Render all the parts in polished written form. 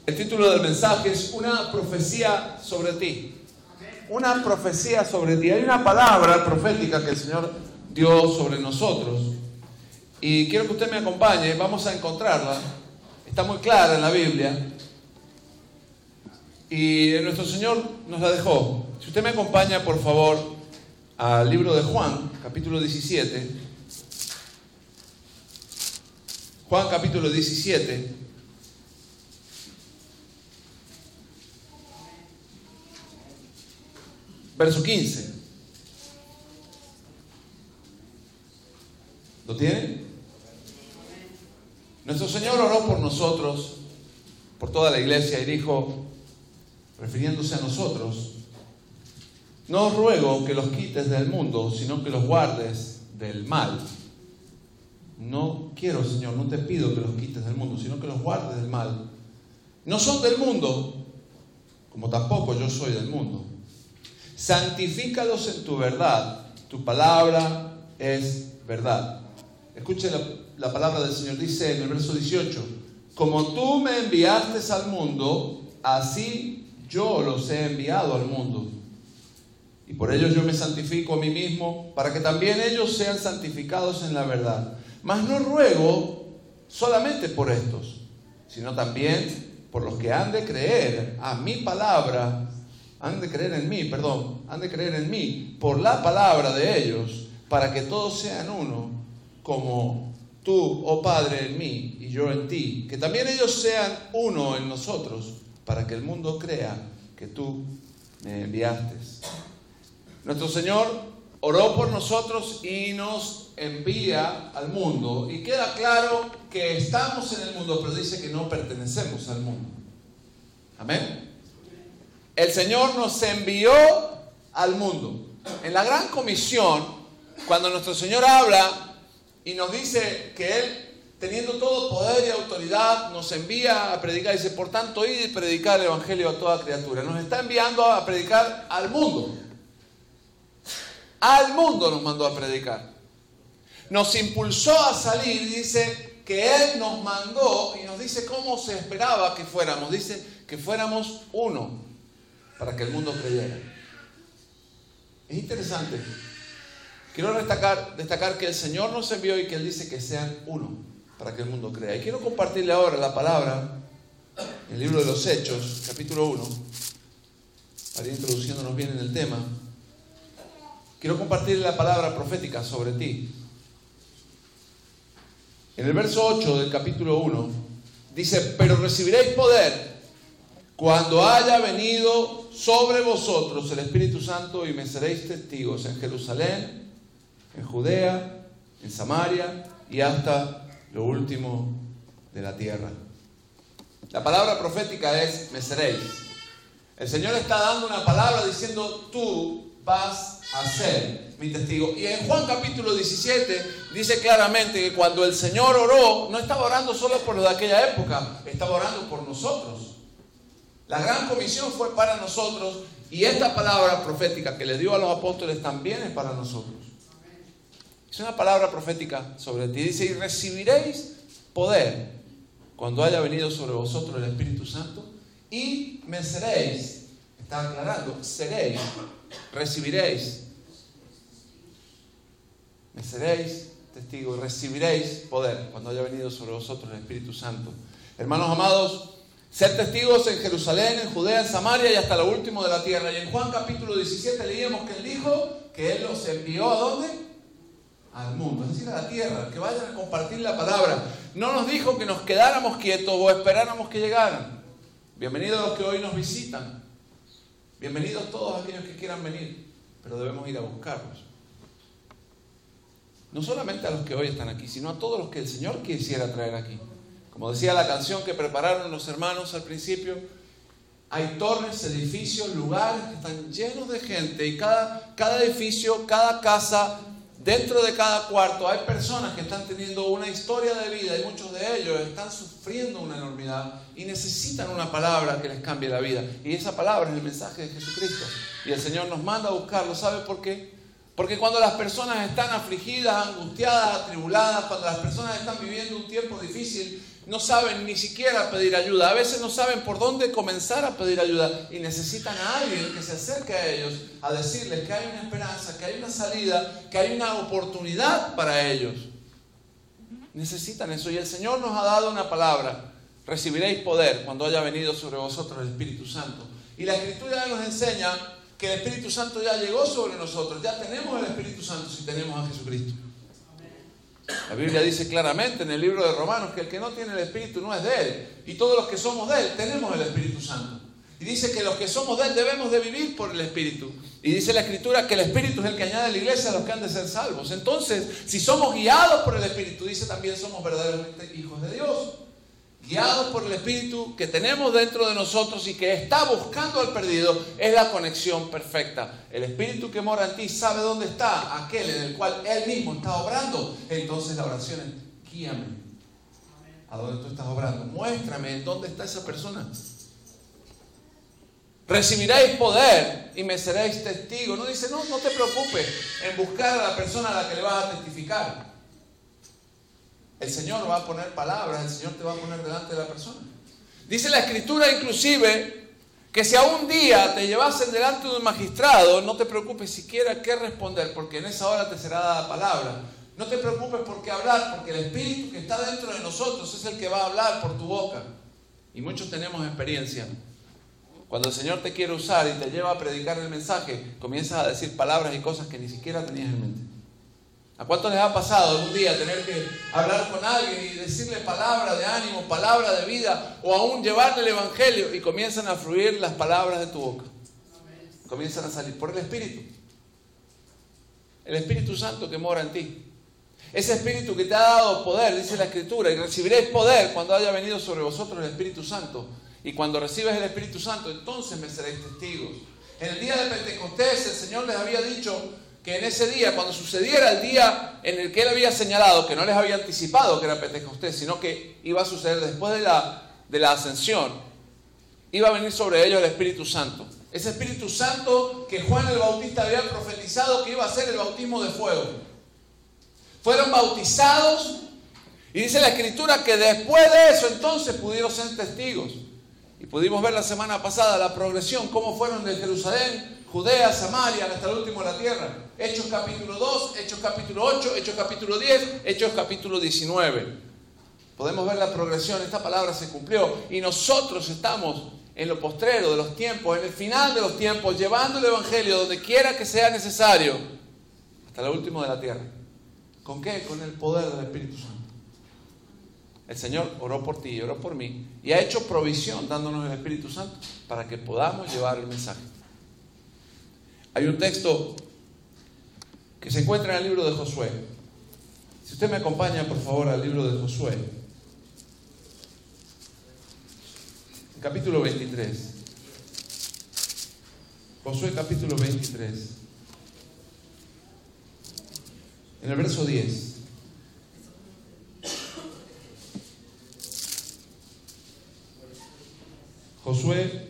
El título del mensaje es una profecía sobre ti. Una profecía sobre ti. Hay una palabra profética que el Señor dio sobre nosotros. Y quiero que usted me acompañe. Vamos a encontrarla. Está muy clara en la Biblia. Y nuestro Señor nos la dejó. Si usted me acompaña, por favor, al libro de Juan, capítulo 17. Juan, capítulo 17. Verso 15. ¿Lo tiene? Nuestro Señor oró por nosotros, por toda la iglesia, y dijo, refiriéndose a nosotros: no os ruego que los quites del mundo, sino que los guardes del mal. No quiero, Señor, no te pido que los quites del mundo, sino que los guardes del mal. No son del mundo, como tampoco yo soy del mundo. Santifícalos en tu verdad, tu palabra es verdad. Escuchen la palabra del Señor, dice en el verso 18: como tú me enviaste al mundo, así yo los he enviado al mundo. Y por ellos yo me santifico a mí mismo, para que también ellos sean santificados en la verdad. Mas no ruego solamente por estos, sino también por los que han de creer a mi palabra. Han de creer en mí, por la palabra de ellos, para que todos sean uno, como tú, oh Padre, en mí y yo en ti, que también ellos sean uno en nosotros, para que el mundo crea que tú me enviaste. Nuestro Señor oró por nosotros y nos envía al mundo, y queda claro que estamos en el mundo, pero dice que no pertenecemos al mundo. Amén. El Señor nos envió al mundo. En la gran comisión, cuando nuestro Señor habla y nos dice que Él, teniendo todo poder y autoridad, nos envía a predicar, dice: por tanto, id y predicar el evangelio a toda criatura. Nos está enviando a predicar al mundo. Al mundo nos mandó a predicar. Nos impulsó a salir, dice que Él nos mandó y nos dice cómo se esperaba que fuéramos. Dice que fuéramos uno, para que el mundo creyera. Es interesante. Quiero destacar que el Señor nos envió y que Él dice que sean uno, para que el mundo crea. Y quiero compartirle ahora la palabra en el libro de los Hechos, capítulo 1, para ir introduciéndonos bien en el tema. Quiero compartirle la palabra profética sobre ti. En el verso 8 del capítulo 1 dice: pero recibiréis poder cuando haya venido sobre vosotros el Espíritu Santo, y me seréis testigos en Jerusalén, en Judea, en Samaria y hasta lo último de la tierra. La palabra profética es me seréis. El Señor está dando una palabra diciendo: tú vas a ser mi testigo. Y en Juan capítulo 17 dice claramente que cuando el Señor oró, no estaba orando solo por los de aquella época, estaba orando por nosotros. La gran comisión fue para nosotros, y esta palabra profética que le dio a los apóstoles también es para nosotros. Es una palabra profética sobre ti. Dice: y recibiréis poder cuando haya venido sobre vosotros el Espíritu Santo, y me seréis. Está aclarando: seréis, recibiréis. Me seréis testigos, recibiréis poder cuando haya venido sobre vosotros el Espíritu Santo. Hermanos amados, ser testigos en Jerusalén, en Judea, en Samaria y hasta lo último de la tierra. Y en Juan capítulo 17 leíamos que Él dijo que Él los envió ¿a dónde? Al mundo, es decir, a la tierra, que vayan a compartir la palabra. No nos dijo que nos quedáramos quietos o esperáramos que llegaran. Bienvenidos los que hoy nos visitan. Bienvenidos todos aquellos que quieran venir, pero debemos ir a buscarlos. No solamente a los que hoy están aquí, sino a todos los que el Señor quisiera traer aquí. Como decía la canción que prepararon los hermanos al principio, hay torres, edificios, lugares que están llenos de gente, y cada edificio, cada casa, dentro de cada cuarto hay personas que están teniendo una historia de vida, y muchos de ellos están sufriendo una enormidad y necesitan una palabra que les cambie la vida. Y esa palabra es el mensaje de Jesucristo, y el Señor nos manda a buscarlo. ¿Sabe por qué? Porque cuando las personas están afligidas, angustiadas, atribuladas, cuando las personas están viviendo un tiempo difícil, no saben ni siquiera pedir ayuda. A veces no saben por dónde comenzar a pedir ayuda y necesitan a alguien que se acerque a ellos a decirles que hay una esperanza, que hay una salida, que hay una oportunidad para ellos. Necesitan eso y el Señor nos ha dado una palabra. Recibiréis poder cuando haya venido sobre vosotros el Espíritu Santo. Y la Escritura nos enseña que el Espíritu Santo ya llegó sobre nosotros. Ya tenemos el Espíritu Santo si tenemos a Jesucristo. La Biblia dice claramente en el libro de Romanos que el que no tiene el Espíritu no es de Él. Y todos los que somos de Él tenemos el Espíritu Santo. Y dice que los que somos de Él debemos de vivir por el Espíritu. Y dice la Escritura que el Espíritu es el que añade a la iglesia a los que han de ser salvos. Entonces, si somos guiados por el Espíritu, dice también somos verdaderamente hijos de Dios. Guiados por el Espíritu que tenemos dentro de nosotros y que está buscando al perdido, es la conexión perfecta. El Espíritu que mora en ti sabe dónde está aquel en el cual Él mismo está obrando. Entonces la oración es: guíame a dónde tú estás obrando. Muéstrame en dónde está esa persona. Recibiréis poder y me seréis testigos. No dice, no te preocupes en buscar a la persona a la que le vas a testificar. El Señor va a poner palabras, el Señor te va a poner delante de la persona. Dice la Escritura inclusive que si a un día te llevasen delante de un magistrado, no te preocupes siquiera qué responder, porque en esa hora te será dada palabra. No te preocupes por qué hablar, porque el Espíritu que está dentro de nosotros es el que va a hablar por tu boca. Y muchos tenemos experiencia. Cuando el Señor te quiere usar y te lleva a predicar el mensaje, comienzas a decir palabras y cosas que ni siquiera tenías en mente. ¿A cuánto les ha pasado un día tener que hablar con alguien y decirle palabra de ánimo, palabra de vida, o aún llevarle el Evangelio y comienzan a fluir las palabras de tu boca? Comienzan a salir por el Espíritu. El Espíritu Santo que mora en ti. Ese Espíritu que te ha dado poder, dice la Escritura, y recibiréis poder cuando haya venido sobre vosotros el Espíritu Santo. Y cuando recibes el Espíritu Santo, entonces me seréis testigos. En el día de Pentecostés, el Señor les había dicho que en ese día, cuando sucediera el día en el que Él había señalado, que no les había anticipado que era Pentecostés, sino que iba a suceder después de la ascensión, iba a venir sobre ellos el Espíritu Santo. Ese Espíritu Santo que Juan el Bautista había profetizado que iba a ser el bautismo de fuego. Fueron bautizados y dice la Escritura que después de eso entonces pudieron ser testigos. Y pudimos ver la semana pasada la progresión, cómo fueron de Jerusalén, Judea, Samaria, hasta el último de la tierra. Hechos capítulo 2, Hechos capítulo 8, Hechos capítulo 10, Hechos capítulo 19. Podemos ver la progresión, esta palabra se cumplió. Y nosotros estamos en lo postrero de los tiempos, en el final de los tiempos, llevando el Evangelio donde quiera que sea necesario, hasta el último de la tierra. ¿Con qué? Con el poder del Espíritu Santo. El Señor oró por ti y oró por mí y ha hecho provisión dándonos el Espíritu Santo para que podamos llevar el mensaje. Hay un texto que se encuentra en el libro de Josué. Si usted me acompaña, por favor, al libro de Josué. Capítulo 23. Josué capítulo 23. En el verso 10. Josué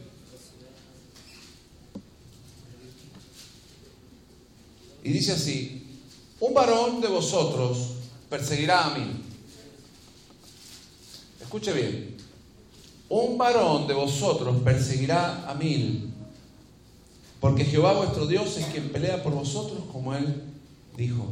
y dice así: un varón de vosotros perseguirá a 1000. Escuche bien. Un varón de vosotros perseguirá a 1000, porque Jehová vuestro Dios es quien pelea por vosotros, como Él dijo.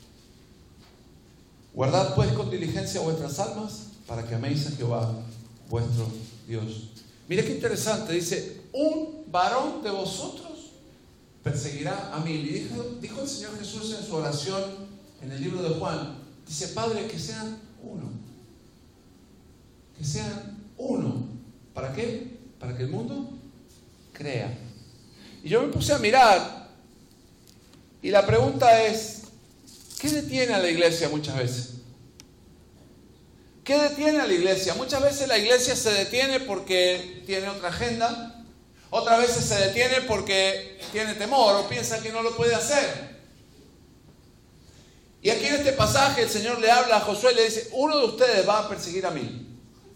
Guardad pues con diligencia vuestras almas, para que améis a Jehová vuestro Dios. Mira qué interesante, dice: un varón de vosotros perseguirá a 1000. Y dijo el Señor Jesús en su oración en el libro de Juan, dice: Padre, que sean uno. Que sean uno. ¿Para qué? Para que el mundo crea. Y yo me puse a mirar y la pregunta es: ¿qué detiene a la iglesia muchas veces? ¿Qué detiene a la iglesia? Muchas veces la iglesia se detiene porque tiene otra agenda, otras veces se detiene porque tiene temor o piensa que no lo puede hacer. Y aquí en este pasaje el Señor le habla a Josué y le dice: uno de ustedes va a perseguir a 1000.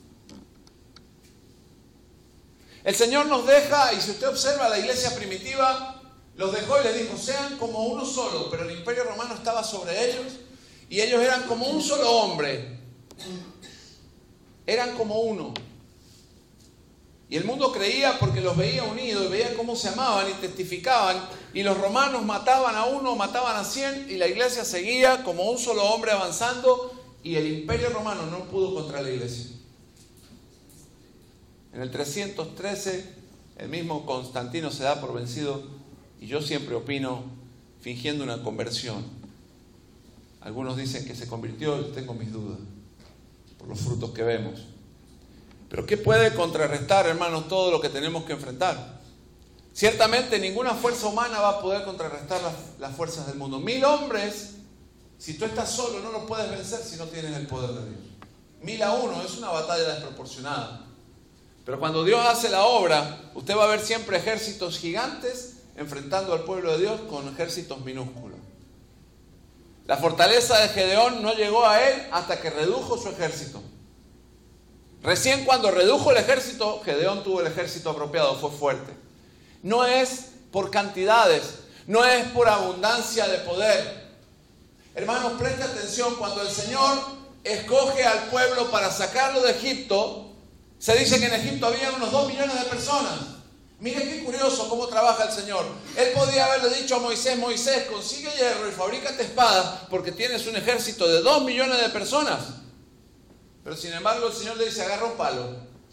El Señor nos deja, y si usted observa la iglesia primitiva, los dejó y les dijo: sean como uno solo, pero el imperio romano estaba sobre ellos y ellos eran como un solo hombre. eran como uno. Y el mundo creía porque los veía unidos, y veía cómo se amaban y testificaban. Y los romanos mataban a uno, mataban a 100, y la iglesia seguía como un solo hombre avanzando, y el imperio romano no pudo contra la iglesia. En el 313, el mismo Constantino se da por vencido, y yo siempre opino, fingiendo una conversión. Algunos dicen que se convirtió, yo tengo mis dudas, por los frutos que vemos. Pero ¿qué puede contrarrestar, hermanos, todo lo que tenemos que enfrentar? Ciertamente ninguna fuerza humana va a poder contrarrestar las fuerzas del mundo. 1000 hombres, si tú estás solo, no los puedes vencer si no tienes el poder de Dios. 1000 a 1 es una batalla desproporcionada. Pero cuando Dios hace la obra, usted va a ver siempre ejércitos gigantes enfrentando al pueblo de Dios con ejércitos minúsculos. La fortaleza de Gedeón no llegó a él hasta que redujo su ejército. Recién cuando redujo el ejército, Gedeón tuvo el ejército apropiado, fue fuerte. No es por cantidades, no es por abundancia de poder. Hermanos, preste atención, cuando el Señor escoge al pueblo para sacarlo de Egipto, se dice que en Egipto había unos 2 millones de personas. Mire qué curioso cómo trabaja el Señor. Él podía haberle dicho a Moisés, Moisés, consigue hierro y fabrícate espadas porque tienes un ejército de 2 millones de personas. Pero sin embargo el Señor le dice, agarra un palo.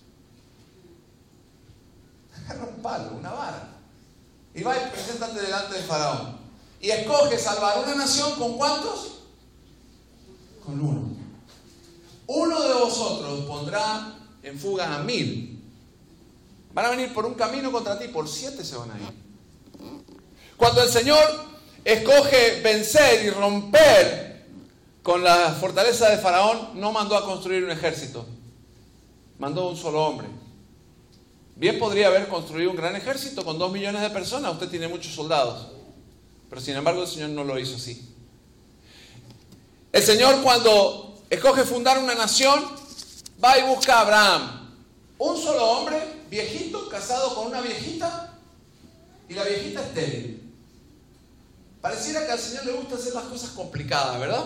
Agarra un palo, una vara. Y va y preséntate delante del faraón. Y escoge salvar una nación ¿con cuántos? Con uno. Uno de vosotros pondrá en fuga a 1000. Van a venir por un camino contra ti, por 7 se van a ir. Cuando el Señor escoge vencer y romper con la fortaleza de Faraón, no mandó a construir un ejército, mandó un solo hombre. Bien podría haber construido un gran ejército con 2 millones de personas, usted tiene muchos soldados, pero sin embargo el Señor no lo hizo así. El Señor, cuando escoge fundar una nación, va y busca a Abraham, un solo hombre, viejito, casado con una viejita, y la viejita estéril. Pareciera que al Señor le gusta hacer las cosas complicadas, ¿verdad?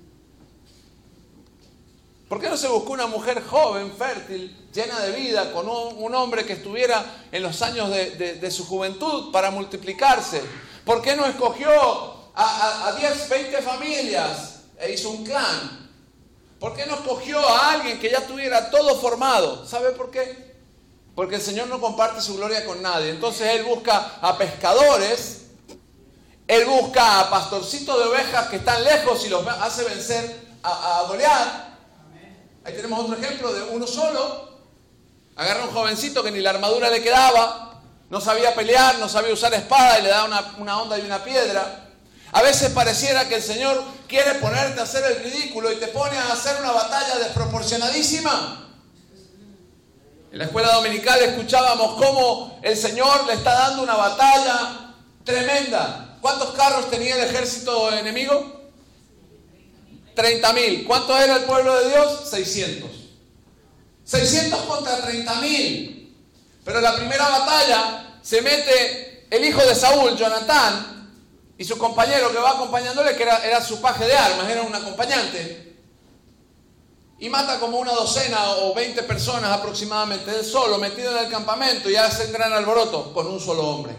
¿Por qué no se buscó una mujer joven, fértil, llena de vida, con un hombre que estuviera en los años de su juventud para multiplicarse? ¿Por qué no escogió a 10, 20 familias e hizo un clan? ¿Por qué no escogió a alguien que ya tuviera todo formado? ¿Sabe por qué? Porque el Señor no comparte su gloria con nadie. Entonces Él busca a pescadores, Él busca a pastorcitos de ovejas que están lejos y los hace vencer a Goliat. Ahí tenemos otro ejemplo de uno solo. Agarra a un jovencito que ni la armadura le quedaba, no sabía pelear, no sabía usar espada y le da una onda y una piedra. A veces pareciera que el Señor quiere ponerte a hacer el ridículo y te pone a hacer una batalla desproporcionadísima. En la escuela dominical escuchábamos cómo el Señor le está dando una batalla tremenda. ¿Cuántos carros tenía el ejército enemigo? 30.000. ¿Cuánto era el pueblo de Dios? 600. 600 contra 30.000. Pero en la primera batalla se mete el hijo de Saúl, Jonatán, y su compañero que va acompañándole, que era su paje de armas, era un acompañante, y mata como una docena o 20 personas aproximadamente, él solo, metido en el campamento, y hace un gran alboroto con un solo hombre.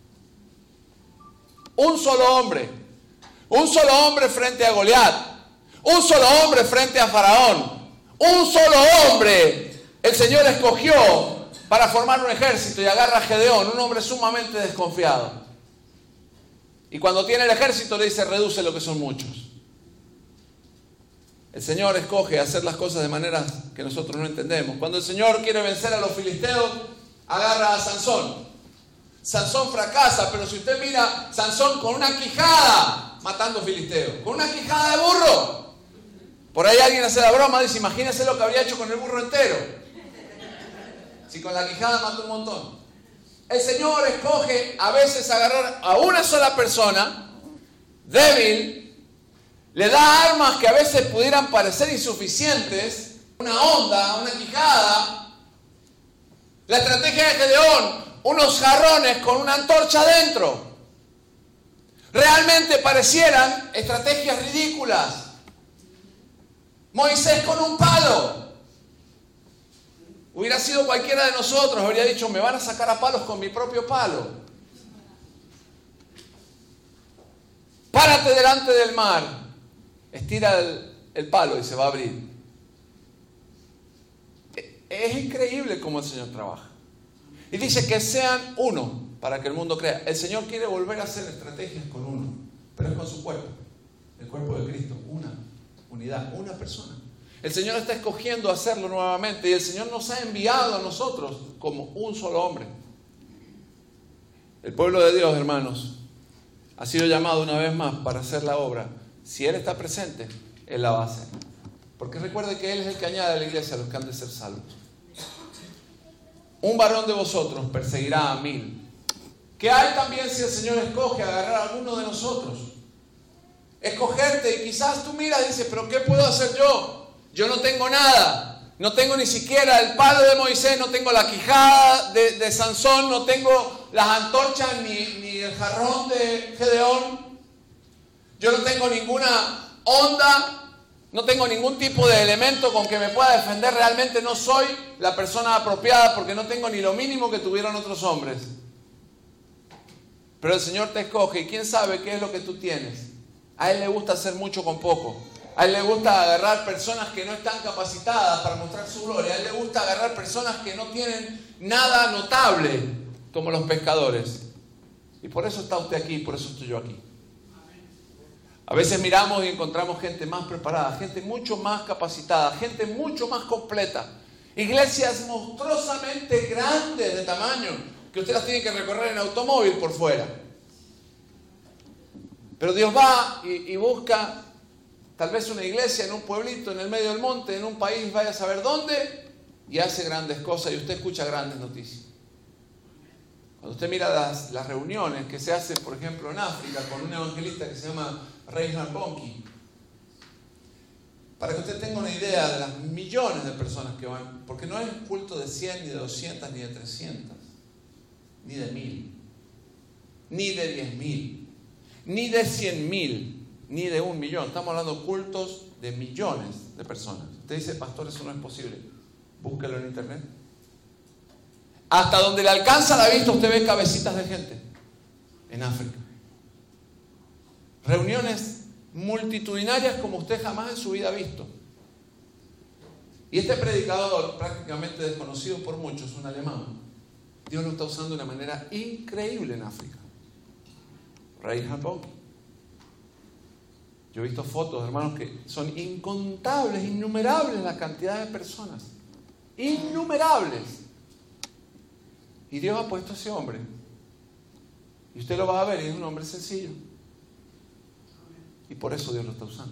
Un solo hombre. Un solo hombre frente a Goliat. Un solo hombre frente a Faraón. Un solo hombre el Señor escogió para formar un ejército y agarra a Gedeón, un hombre sumamente desconfiado. Y cuando tiene el ejército le dice, reduce lo que son muchos. El Señor escoge hacer las cosas de manera que nosotros no entendemos. Cuando el Señor quiere vencer a los filisteos, agarra a Sansón. Sansón fracasa, pero si usted mira, Sansón con una quijada matando filisteos, con una quijada de burro. Por ahí alguien hace la broma, dice, imagínese lo que habría hecho con el burro entero. Si con la quijada mató un montón. El Señor escoge a veces agarrar a una sola persona, débil, le da armas que a veces pudieran parecer insuficientes, una onda, una quijada. La estrategia de Gedeón, unos jarrones con una antorcha adentro. Realmente parecieran estrategias ridículas. Moisés con un palo. Hubiera sido cualquiera de nosotros, habría dicho, me van a sacar a palos con mi propio palo. Párate delante del mar, estira el palo y se va a abrir. Es increíble cómo el Señor trabaja. Y dice que sean uno para que el mundo crea. El Señor quiere volver a hacer estrategias con uno, pero es con su cuerpo, el cuerpo de Cristo, una unidad, una persona. El Señor está escogiendo hacerlo nuevamente y el Señor nos ha enviado a nosotros como un solo hombre. El pueblo de Dios, hermanos, ha sido llamado una vez más para hacer la obra. Si Él está presente, Él la va a hacer. Porque recuerde que Él es el que añade a la iglesia a los que han de ser salvos. Un varón de vosotros perseguirá a 1000. ¿Qué hay también si el Señor escoge agarrar a alguno de nosotros? Escogerte, y quizás tú miras y dices, pero ¿qué puedo hacer yo? Yo no tengo nada. No tengo ni siquiera el palo de Moisés, no tengo la quijada de Sansón, no tengo las antorchas ni el jarrón de Gedeón. Yo no tengo ninguna onda, no tengo ningún tipo de elemento con que me pueda defender. Realmente no soy la persona apropiada porque no tengo ni lo mínimo que tuvieron otros hombres. Pero el Señor te escoge y quién sabe qué es lo que tú tienes. A Él le gusta hacer mucho con poco. A Él le gusta agarrar personas que no están capacitadas para mostrar su gloria. A Él le gusta agarrar personas que no tienen nada notable, como los pescadores. Y por eso está usted aquí, por eso estoy yo aquí. A veces miramos y encontramos gente más preparada, gente mucho más capacitada, gente mucho más completa. Iglesias monstruosamente grandes de tamaño, que usted las tiene que recorrer en automóvil por fuera. Pero Dios va y busca tal vez una iglesia en un pueblito, en el medio del monte, en un país, vaya a saber dónde, y hace grandes cosas y usted escucha grandes noticias. Cuando usted mira las reuniones que se hacen, por ejemplo, en África, con un evangelista que se llama Reinhard Bonnke, para que usted tenga una idea de las millones de personas que van, porque no es un culto de 100, ni de 200, ni de 300, ni de 1000, ni de 10.000, ni de 100.000, ni de 1.000.000. Estamos hablando de cultos de millones de personas. Usted dice, pastor, eso no es posible. Búsquelo en internet. Hasta donde le alcanza la vista, usted ve cabecitas de gente en África. Reuniones multitudinarias como usted jamás en su vida ha visto. Y este predicador, prácticamente desconocido por muchos, un alemán, Dios lo está usando de una manera increíble en África. Reinhard Bonnke. Yo he visto fotos, hermanos, que son incontables, innumerables la cantidad de personas. Innumerables. Y Dios ha puesto a ese hombre. Y usted lo va a ver, y es un hombre sencillo. Y por eso Dios lo está usando.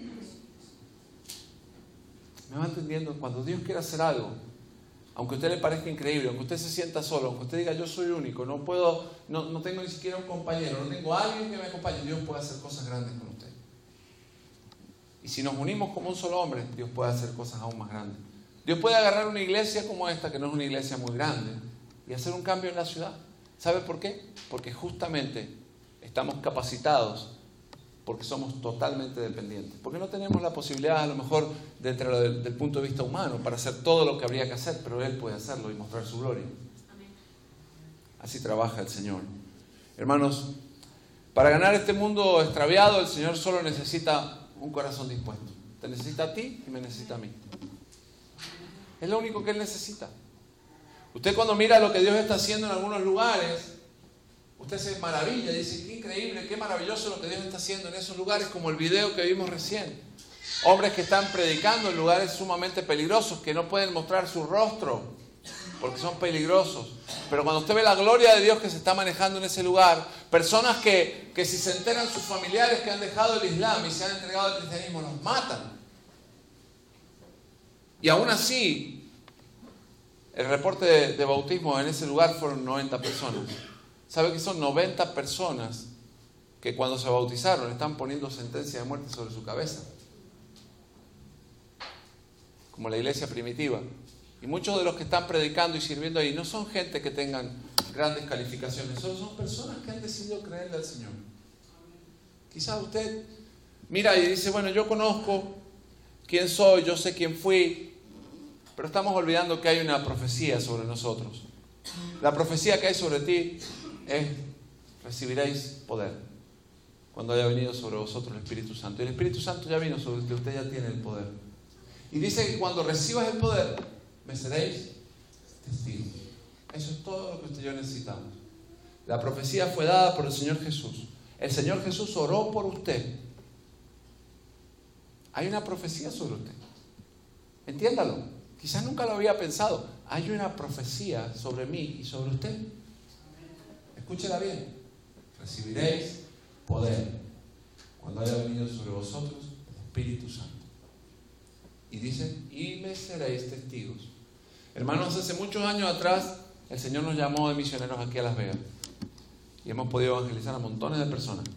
¿Me va entendiendo? Cuando Dios quiere hacer algo, aunque a usted le parezca increíble, aunque usted se sienta solo, aunque usted diga yo soy único, no tengo ni siquiera un compañero, no tengo a alguien que me acompañe, Dios puede hacer cosas grandes con usted. Y si nos unimos como un solo hombre, Dios puede hacer cosas aún más grandes. Dios puede agarrar una iglesia como esta, que no es una iglesia muy grande, y hacer un cambio en la ciudad. ¿Sabe por qué? Porque justamente estamos capacitados, porque somos totalmente dependientes. Porque no tenemos la posibilidad, a lo mejor, dentro del punto de vista humano, para hacer todo lo que habría que hacer, pero Él puede hacerlo y mostrar su gloria. Amén. Así trabaja el Señor. Hermanos, para ganar este mundo extraviado, el Señor solo necesita un corazón dispuesto. Te necesita a ti y me necesita a mí. Es lo único que Él necesita. Usted cuando mira lo que Dios está haciendo en algunos lugares, usted se maravilla, dice, qué increíble, qué maravilloso lo que Dios está haciendo en esos lugares, como el video que vimos recién. Hombres que están predicando en lugares sumamente peligrosos, que no pueden mostrar su rostro, porque son peligrosos. Pero cuando usted ve la gloria de Dios que se está manejando en ese lugar, personas que si se enteran sus familiares que han dejado el Islam y se han entregado al cristianismo, los matan. Y aún así, el reporte de bautismo en ese lugar fueron 90 personas. ¿Sabe que son 90 personas que cuando se bautizaron están poniendo sentencia de muerte sobre su cabeza? Como la iglesia primitiva. Y muchos de los que están predicando y sirviendo ahí no son gente que tengan grandes calificaciones, solo son personas que han decidido creerle al Señor. Quizás usted mira y dice, bueno, yo conozco quién soy, yo sé quién fui, Pero estamos olvidando que hay una profecía sobre nosotros. La profecía que hay sobre ti es: recibiréis poder cuando haya venido sobre vosotros el Espíritu Santo. Y el Espíritu Santo ya vino sobre usted, usted ya tiene el poder. Y dice que cuando recibas el poder, me seréis testigos. Eso es todo lo que usted y yo necesitamos. La profecía fue dada por el Señor Jesús. El Señor Jesús oró por usted. Hay una profecía sobre usted. Entiéndalo. Quizás nunca lo había pensado. Hay una profecía sobre mí y sobre usted. Escúchela bien. Recibiréis poder cuando haya venido sobre vosotros el Espíritu Santo. Y dice: y me seréis testigos. Hermanos, hace muchos años atrás el Señor nos llamó de misioneros aquí a Las Vegas. Y hemos podido evangelizar a montones de personas.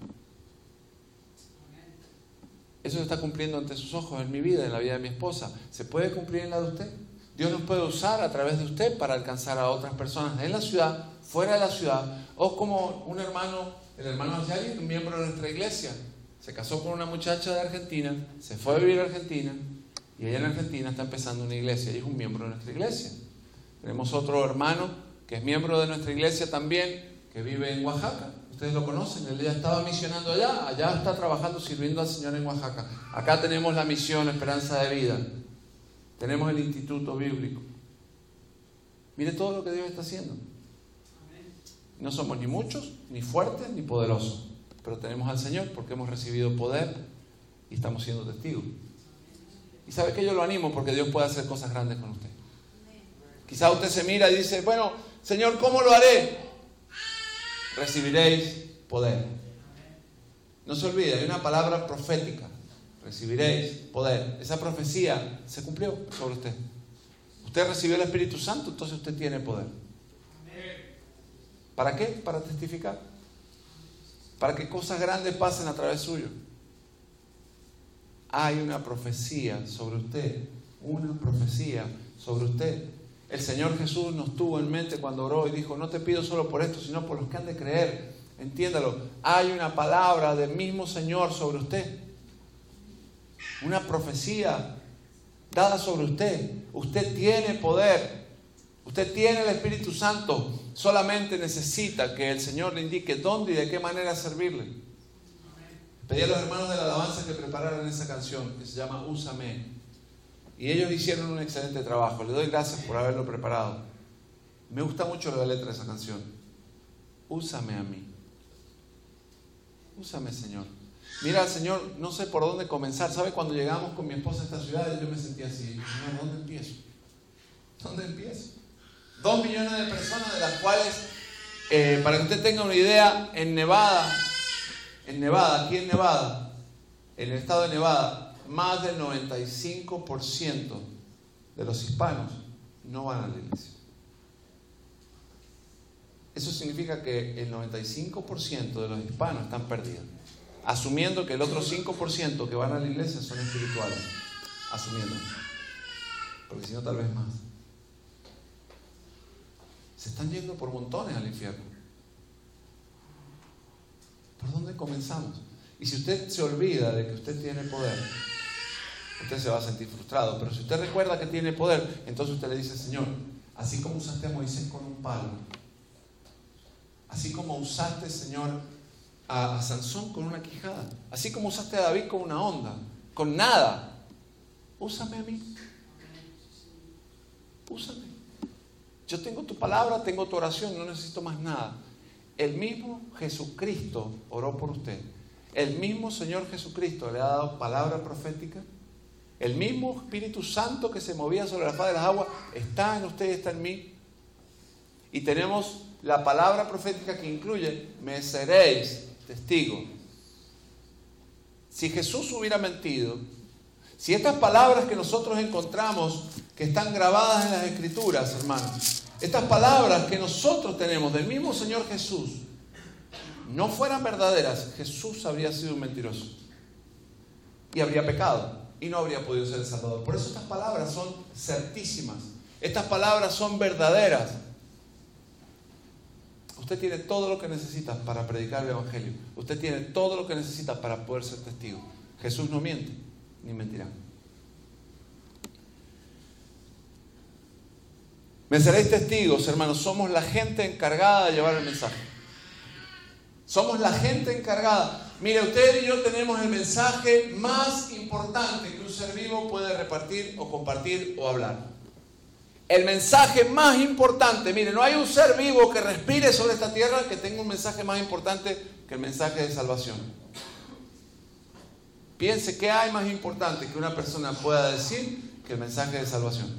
Eso se está cumpliendo ante sus ojos en mi vida, en la vida de mi esposa. ¿Se puede cumplir en la de usted? Dios nos puede usar a través de usted para alcanzar a otras personas en la ciudad, fuera de la ciudad, o como un hermano, el hermano Ayali, un miembro de nuestra iglesia. Se casó con una muchacha de Argentina, se fue a vivir a Argentina, y ella en Argentina está empezando una iglesia, y es un miembro de nuestra iglesia. Tenemos otro hermano que es miembro de nuestra iglesia también, que vive en Oaxaca. Ustedes lo conocen, él ya estaba misionando allá está trabajando, sirviendo al Señor en Oaxaca. Acá tenemos la misión Esperanza de Vida, tenemos el Instituto Bíblico. Mire todo lo que Dios está haciendo. No somos ni muchos, ni fuertes, ni poderosos, pero tenemos al Señor porque hemos recibido poder y estamos siendo testigos. Y sabe que yo lo animo porque Dios puede hacer cosas grandes con usted. Quizá usted se mira y dice: bueno, Señor, ¿cómo lo haré? Recibiréis poder. No se olvide, hay una palabra profética. Recibiréis poder. Esa profecía se cumplió sobre usted. Usted recibió el Espíritu Santo, entonces usted tiene poder. ¿Para qué? Para testificar. Para que cosas grandes pasen a través suyo. Hay una profecía sobre usted. Una profecía sobre usted. El Señor Jesús nos tuvo en mente cuando oró y dijo: no te pido solo por esto, sino por los que han de creer. Entiéndalo, hay una palabra del mismo Señor sobre usted. Una profecía dada sobre usted. Usted tiene poder. Usted tiene el Espíritu Santo. Solamente necesita que el Señor le indique dónde y de qué manera servirle. Pedí a los hermanos de la alabanza que prepararan esa canción que se llama Úsame. Y ellos hicieron un excelente trabajo. Les doy gracias por haberlo preparado. Me gusta mucho la letra de esa canción. Úsame a mí. Úsame, Señor. Mira, Señor, no sé por dónde comenzar. ¿Sabe? Cuando llegamos con mi esposa a esta ciudad, yo me sentía así. Señor, ¿dónde empiezo? ¿Dónde empiezo? 2 millones de personas, de las cuales, para que usted tenga una idea, en Nevada, aquí en Nevada, en el estado de Nevada, más del 95% de los hispanos no van a la iglesia. Eso significa que el 95% de los hispanos están perdidos. Asumiendo que el otro 5% que van a la iglesia son espirituales. Asumiendo. Porque si no, tal vez más. Se están yendo por montones al infierno. ¿Por dónde comenzamos? Y si usted se olvida de que usted tiene poder, usted se va a sentir frustrado. Pero si usted recuerda que tiene poder, entonces usted le dice: Señor, así como usaste a Moisés con un palo, así como usaste, Señor, a Sansón con una quijada, así como usaste a David con una onda, con nada, úsame a mí. Úsame. Yo tengo tu palabra, tengo tu oración, no necesito más nada. El mismo Jesucristo oró por usted. El mismo Señor Jesucristo le ha dado palabra profética. El mismo Espíritu Santo que se movía sobre la faz de las aguas está en usted y está en mí. Y tenemos la palabra profética que incluye: me seréis testigos. Si Jesús hubiera mentido, si estas palabras que nosotros encontramos, que están grabadas en las Escrituras, hermanos, estas palabras que nosotros tenemos del mismo Señor Jesús, no fueran verdaderas, Jesús habría sido un mentiroso y habría pecado y no habría podido ser el Salvador. Por eso estas palabras son certísimas, estas palabras son verdaderas. Usted tiene todo lo que necesita para predicar el Evangelio. Usted tiene todo lo que necesita para poder ser testigo. Jesús no miente, ni mentirá. Me seréis testigos, hermanos. Somos la gente encargada de llevar el mensaje. Somos la gente encargada. Mire, usted y yo tenemos el mensaje más importante que un ser vivo puede repartir o compartir o hablar. El mensaje más importante. Mire, no hay un ser vivo que respire sobre esta tierra que tenga un mensaje más importante que el mensaje de salvación. Piense, ¿qué hay más importante que una persona pueda decir que el mensaje de salvación?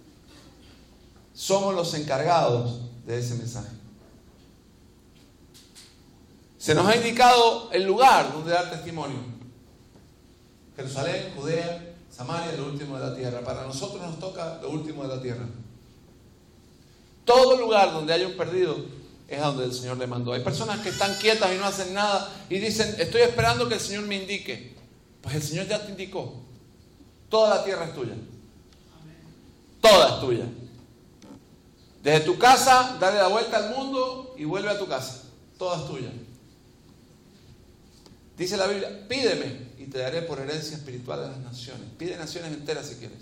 Somos los encargados de ese mensaje. Se nos ha indicado el lugar donde dar testimonio. Jerusalén, Judea, Samaria, lo último de la tierra. Para nosotros nos toca lo último de la tierra. Todo lugar donde haya un perdido es a donde el Señor le mandó. Hay personas que están quietas y no hacen nada y dicen, estoy esperando que el Señor me indique. Pues el Señor ya te indicó. Toda la tierra es tuya. Toda es tuya. Desde tu casa, dale la vuelta al mundo y vuelve a tu casa. Toda es tuya. Dice la Biblia, pídeme y te daré por herencia espiritual a las naciones. Pide naciones enteras si quieres.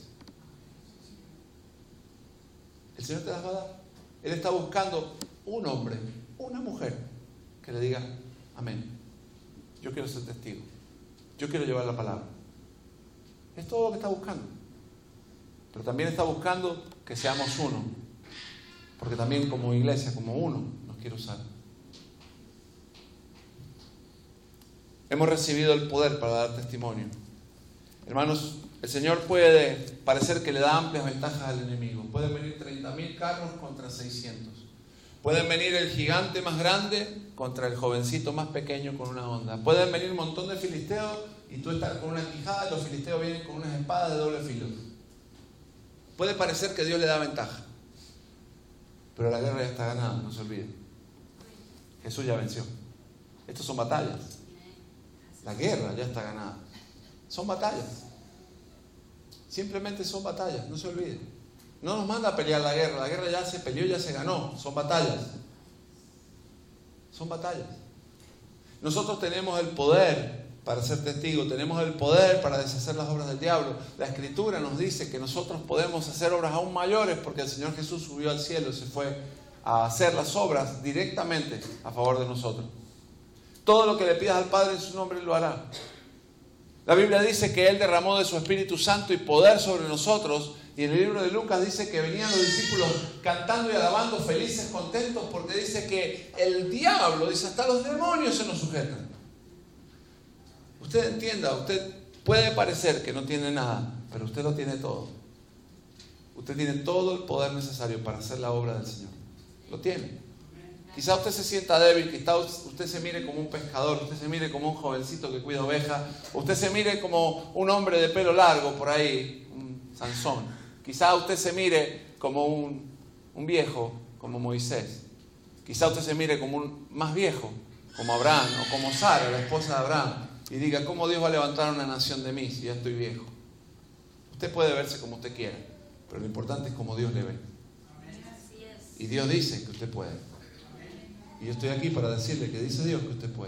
El Señor te las va a dar. Él está buscando un hombre, una mujer, que le diga, amén. Yo quiero ser testigo. Yo quiero llevar la palabra. Es todo lo que está buscando. Pero también está buscando que seamos uno. Porque también como iglesia, como uno, nos quiere usar. Hemos recibido el poder para dar testimonio. Hermanos, el Señor puede parecer que le da amplias ventajas al enemigo. Pueden venir 30.000 carros contra 600. Pueden venir el gigante más grande contra el jovencito más pequeño con una honda. Pueden venir un montón de filisteos y tú estás con una quijada y los filisteos vienen con unas espadas de doble filo. Puede parecer que Dios le da ventaja. Pero la guerra ya está ganada, no se olvide. Jesús ya venció. Estos son batallas. La guerra ya está ganada. Son batallas. Simplemente son batallas, no se olviden. No nos manda a pelear la guerra ya se peleó, ya se ganó. Son batallas. Son batallas. Nosotros tenemos el poder para ser testigos, tenemos el poder para deshacer las obras del diablo. La Escritura nos dice que nosotros podemos hacer obras aún mayores porque el Señor Jesús subió al cielo y se fue a hacer las obras directamente a favor de nosotros. Todo lo que le pidas al Padre en su nombre Él lo hará. La Biblia dice que Él derramó de su Espíritu Santo y poder sobre nosotros. Y en el libro de Lucas dice que venían los discípulos cantando y alabando, felices, contentos, porque dice que el diablo, dice, hasta los demonios se nos sujetan. Usted entienda, usted puede parecer que no tiene nada, pero usted lo tiene todo. Usted tiene todo el poder necesario para hacer la obra del Señor. Lo tiene. Quizá usted se sienta débil, quizá usted se mire como un pescador, usted se mire como un jovencito que cuida ovejas, usted se mire como un hombre de pelo largo por ahí, un Sansón. Quizá usted se mire como un viejo, como Moisés. Quizá usted se mire como un más viejo, como Abraham o como Sara, la esposa de Abraham, y diga, ¿cómo Dios va a levantar una nación de mí si ya estoy viejo? Usted puede verse como usted quiera, pero lo importante es cómo Dios le ve. Y Dios dice que usted puede. Y yo estoy aquí para decirle que dice Dios que usted puede.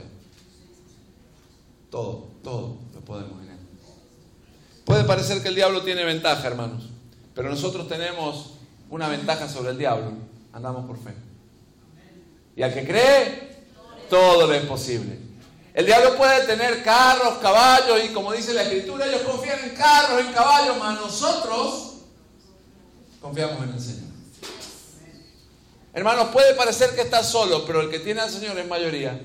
Todo lo podemos en Él. Puede parecer que el diablo tiene ventaja, hermanos, pero nosotros tenemos una ventaja sobre el diablo. Andamos por fe. Y al que cree, todo le es posible. El diablo puede tener carros, caballos, y como dice la Escritura, ellos confían en carros, en caballos, mas nosotros confiamos en el Señor. Hermanos, puede parecer que estás solo, pero el que tiene al Señor es mayoría.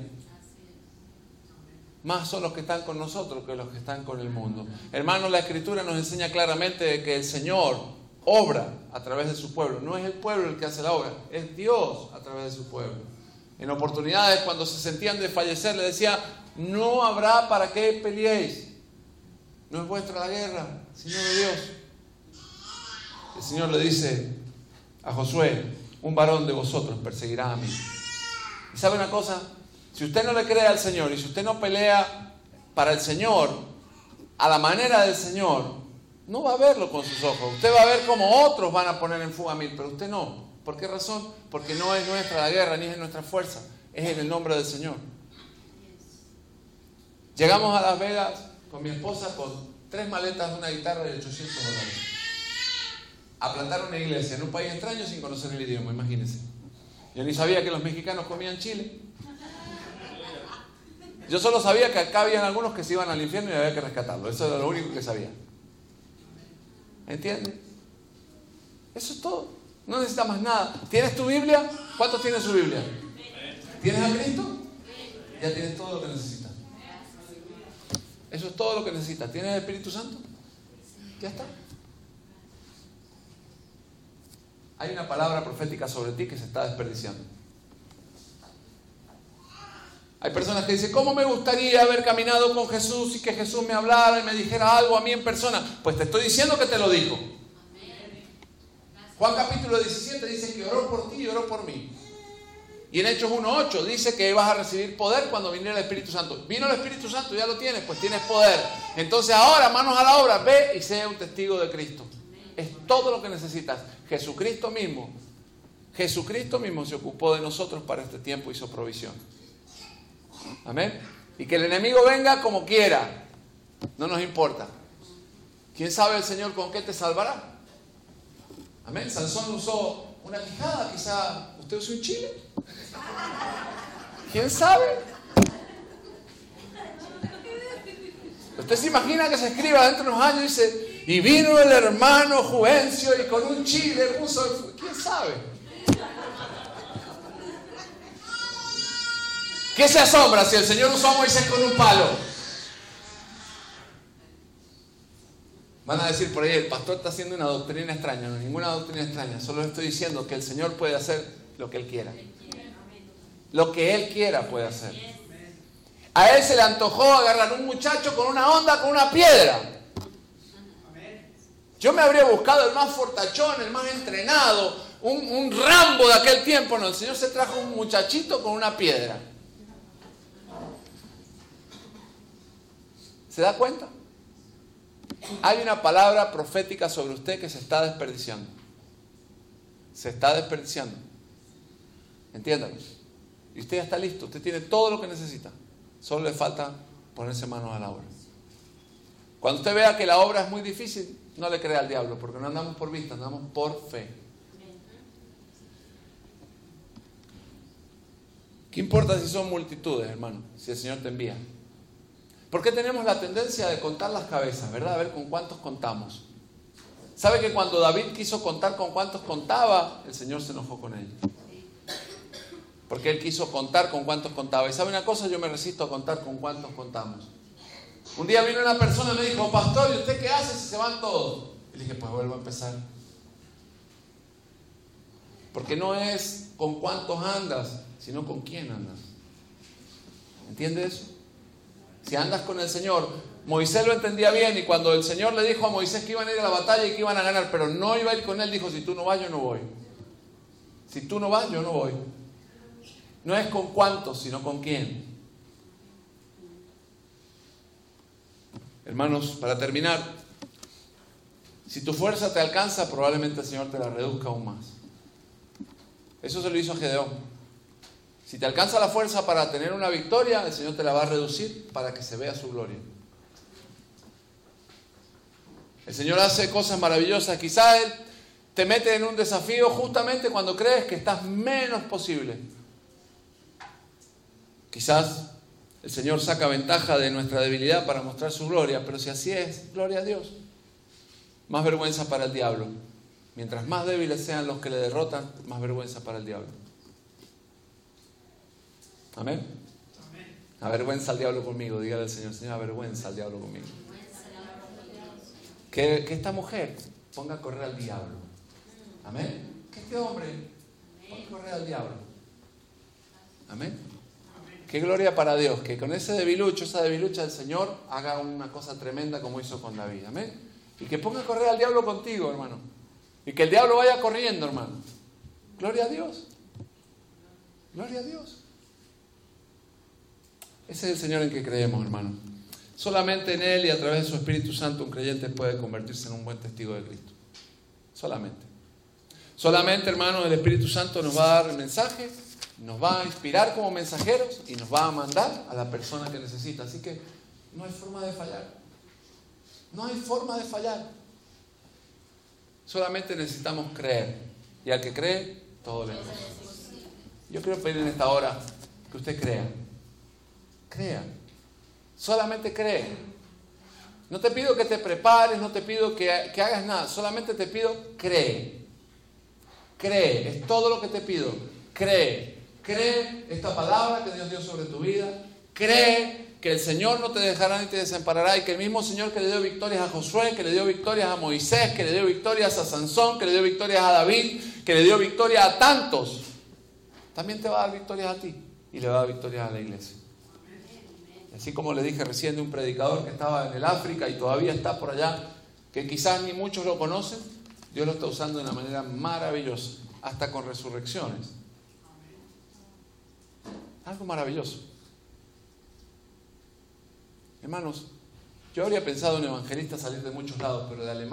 Más son los que están con nosotros que los que están con el mundo. Hermanos, la Escritura nos enseña claramente que el Señor obra a través de su pueblo. No es el pueblo el que hace la obra, es Dios a través de su pueblo. En oportunidades, cuando se sentían de fallecer, le decía, no habrá para qué peleéis. No es vuestra la guerra, sino de Dios. El Señor le dice a Josué, un varón de vosotros perseguirá a mí. ¿Y sabe una cosa? Si usted no le cree al Señor y si usted no pelea para el Señor, a la manera del Señor, no va a verlo con sus ojos. Usted va a ver cómo otros van a poner en fuga a mí, pero usted no. ¿Por qué razón? Porque no es nuestra la guerra, ni es nuestra fuerza. Es en el nombre del Señor. Llegamos a Las Vegas con mi esposa con 3 maletas, una guitarra y $800. a plantar una iglesia en un país extraño sin conocer el idioma, imagínense. Yo ni sabía que los mexicanos comían chile. Yo solo sabía que acá habían algunos que se iban al infierno y había que rescatarlo. Eso era lo único que sabía. ¿Entiendes? Eso es todo. No necesitas más nada. ¿Tienes tu Biblia? ¿Cuántos tienen su Biblia? ¿Tienes a Cristo? Ya tienes todo lo que necesitas. Eso es todo lo que necesitas. ¿Tienes el Espíritu Santo? Ya está. Hay una palabra profética sobre ti que se está desperdiciando. Hay personas que dicen, ¿cómo me gustaría haber caminado con Jesús y que Jesús me hablara y me dijera algo a mí en persona? Pues te estoy diciendo que te lo dijo. Juan capítulo 17 dice que oró por ti y oró por mí. Y en Hechos 1:8 dice que ibas a recibir poder cuando viniera el Espíritu Santo. Vino el Espíritu Santo, ya lo tienes, pues tienes poder. Entonces ahora, manos a la obra, ve y sea un testigo de Cristo. Es todo lo que necesitas. Jesucristo mismo se ocupó de nosotros para este tiempo, hizo provisión. Amén. Y que el enemigo venga como quiera, no nos importa. ¿Quién sabe el Señor con qué te salvará? Amén. Sansón usó una quijada, quizá usted use un chile. ¿Quién sabe? Usted se imagina que se escriba dentro de unos años y dice, y vino el hermano Juvencio y con un chile puso... ¿Quién sabe? ¿Qué se asombra si el Señor usó a Moisés con un palo? Van a decir por ahí, el pastor está haciendo una doctrina extraña. No, ninguna doctrina extraña. Solo estoy diciendo que el Señor puede hacer lo que Él quiera. Lo que Él quiera puede hacer. A Él se le antojó agarrar un muchacho con una onda, con una piedra. Yo me habría buscado el más fortachón, el más entrenado, un Rambo de aquel tiempo. No, el Señor se trajo un muchachito con una piedra. ¿Se da cuenta? Hay una palabra profética sobre usted que se está desperdiciando. Se está desperdiciando. Entiéndalo. Y usted ya está listo. Usted tiene todo lo que necesita. Solo le falta ponerse manos a la obra. Cuando usted vea que la obra es muy difícil, no le crea al diablo, porque no andamos por vista, andamos por fe. ¿Qué importa si son multitudes, hermano? Si el Señor te envía. ¿Por qué tenemos la tendencia de contar las cabezas, verdad? A ver con cuántos contamos. ¿Sabe que cuando David quiso contar con cuántos contaba, el Señor se enojó con él? Porque él quiso contar con cuántos contaba. Y ¿sabe una cosa? Yo me resisto a contar con cuántos contamos. Un día vino una persona y me dijo, pastor, ¿y usted qué hace si se van todos? Y le dije, pues vuelvo a empezar. Porque no es con cuántos andas, sino con quién andas. ¿Entiendes eso? Si andas con el Señor, Moisés lo entendía bien, y cuando el Señor le dijo a Moisés que iban a ir a la batalla y que iban a ganar, pero no iba a ir con él, dijo, si tú no vas, yo no voy. Si tú no vas, yo no voy. No es con cuántos, sino con quién. Hermanos, para terminar, si tu fuerza te alcanza, probablemente el Señor te la reduzca aún más. Eso se lo hizo a Gedeón. Si te alcanza la fuerza para tener una victoria, el Señor te la va a reducir para que se vea su gloria. El Señor hace cosas maravillosas. Quizás Él te mete en un desafío justamente cuando crees que estás menos posible. Quizás el Señor saca ventaja de nuestra debilidad para mostrar su gloria, pero si así es, gloria a Dios. Más vergüenza para el diablo. Mientras más débiles sean los que le derrotan, más vergüenza para el diablo. Amén. Avergüenza al diablo conmigo. Dígale al Señor, Señor, avergüenza al diablo conmigo. Que esta mujer ponga a correr al diablo. Amén. Que este hombre ponga a correr al diablo. Amén. Qué gloria para Dios, que con ese debilucho, esa debilucha del Señor haga una cosa tremenda como hizo con David. Amén. Y que ponga a correr al diablo contigo, hermano. Y que el diablo vaya corriendo, hermano. Gloria a Dios. Gloria a Dios. Ese es el Señor en que creemos, hermano. Solamente en Él y a través de su Espíritu Santo un creyente puede convertirse en un buen testigo de Cristo. Solamente. Solamente, hermano, el Espíritu Santo nos va a dar el mensaje, nos va a inspirar como mensajeros y nos va a mandar a la persona que necesita. Así que no hay forma de fallar. No hay forma de fallar. Solamente necesitamos creer. Y al que cree, todo le es posible. Yo quiero pedir en esta hora que usted crea. Crea. Solamente cree. No te pido que te prepares, no te pido que hagas nada. Solamente te pido, cree. Cree. Es todo lo que te pido. Cree. Cree esta palabra que Dios dio sobre tu vida. Cree que el Señor no te dejará ni te desamparará, y que el mismo Señor que le dio victorias a Josué, que le dio victorias a Moisés, que le dio victorias a Sansón, que le dio victorias a David, que le dio victorias a tantos, también te va a dar victorias a ti y le va a dar victorias a la iglesia. Así como le dije recién de un predicador que estaba en el África y todavía está por allá, que quizás ni muchos lo conocen, Dios lo está usando de una manera maravillosa, hasta con resurrecciones. Algo maravilloso. Hermanos, yo habría pensado en evangelistas salir de muchos lados, pero de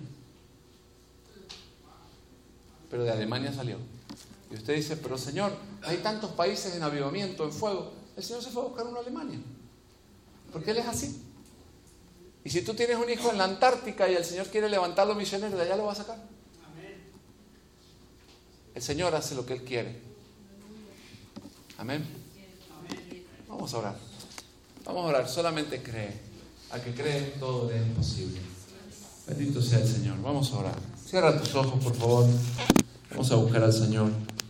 Alemania salió. Y usted dice, pero Señor, hay tantos países en avivamiento, en fuego. El Señor se fue a buscar uno a Alemania, porque Él es así. Y si tú tienes un hijo en la Antártica y el Señor quiere levantarlo misionero, de allá lo va a sacar. El Señor hace lo que Él quiere. Amén. Vamos a orar. Vamos a orar, solamente cree. Al que cree, todo le es posible. Bendito sea el Señor. Vamos a orar. Cierra tus ojos, por favor. Vamos a buscar al Señor.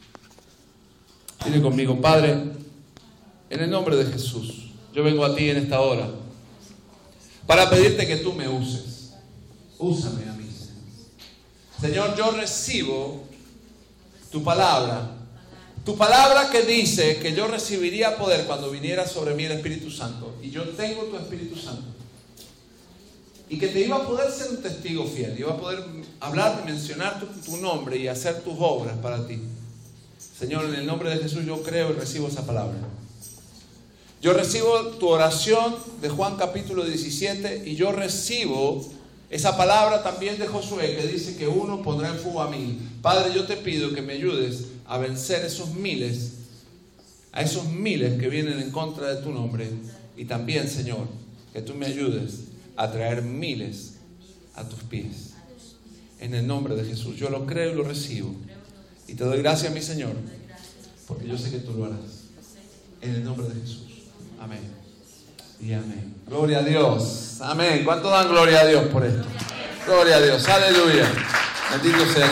Dile conmigo, Padre, en el nombre de Jesús, yo vengo a ti en esta hora para pedirte que tú me uses. Úsame a mí, Señor. Yo recibo tu palabra. Tu palabra que dice que yo recibiría poder cuando viniera sobre mí el Espíritu Santo. Y yo tengo tu Espíritu Santo. Y que te iba a poder ser un testigo fiel. Iba a poder hablar y mencionar tu nombre y hacer tus obras para ti. Señor, en el nombre de Jesús yo creo y recibo esa palabra. Yo recibo tu oración de Juan capítulo 17. Y yo recibo esa palabra también de Josué que dice que uno pondrá en fuga a 1000. Padre, yo te pido que me ayudes a vencer a esos miles que vienen en contra de tu nombre. Y también, Señor, que tú me ayudes a traer miles a tus pies. En el nombre de Jesús. Yo lo creo y lo recibo. Y te doy gracias, mi Señor, porque yo sé que tú lo harás. En el nombre de Jesús. Amén. Y amén. Gloria a Dios. Amén. ¿Cuánto dan gloria a Dios por esto? Gloria a Dios. Aleluya. Bendito sea.